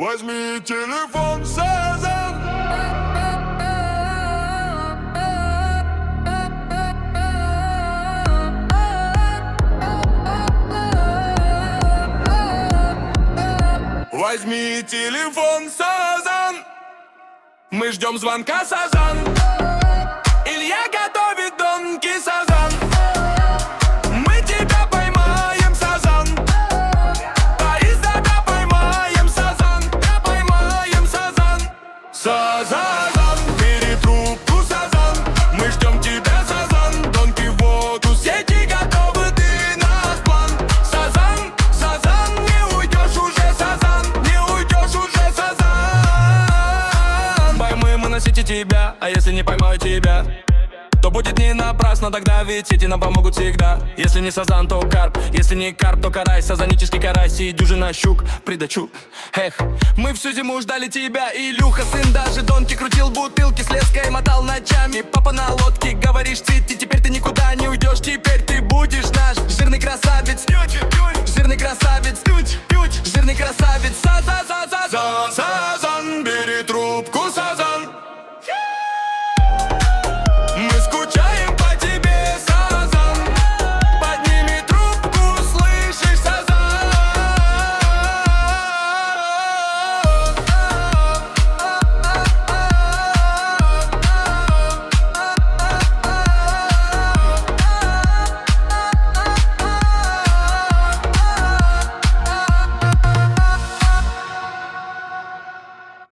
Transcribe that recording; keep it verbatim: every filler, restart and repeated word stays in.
Возьми телефон, Сазан. Возьми телефон, Сазан. Мы ждем звонка, Сазан. Илья готовит донки, Сазан. Мы тебя поймаем, Сазан. Борис, тебя поймаем, Сазан. Тебя поймаем, Сазан. Сазан, бери трубку, Сазан. Мы ждем тебя, Сазан. Донки в воду, сети готовы, ты наш план. Сазан, Сазан, не уйдешь уже, Сазан. Не уйдешь уже, Сазан. Поймы мы на сети тебя, а если не поймаю тебя, то будет не напрасно, тогда ведь сети нам помогут всегда. Если не Сазан, то карп, если не карп, то карась. Сазанический карась и дюжина щук придачу. Эх, мы всю зиму ждали тебя, Илюха, сын даже донки. Крутил бутылки с леской, мотал ночами. Папа на лодке, говоришь, цити, теперь ты никуда не уйдешь. Теперь ты будешь наш жирный красавец.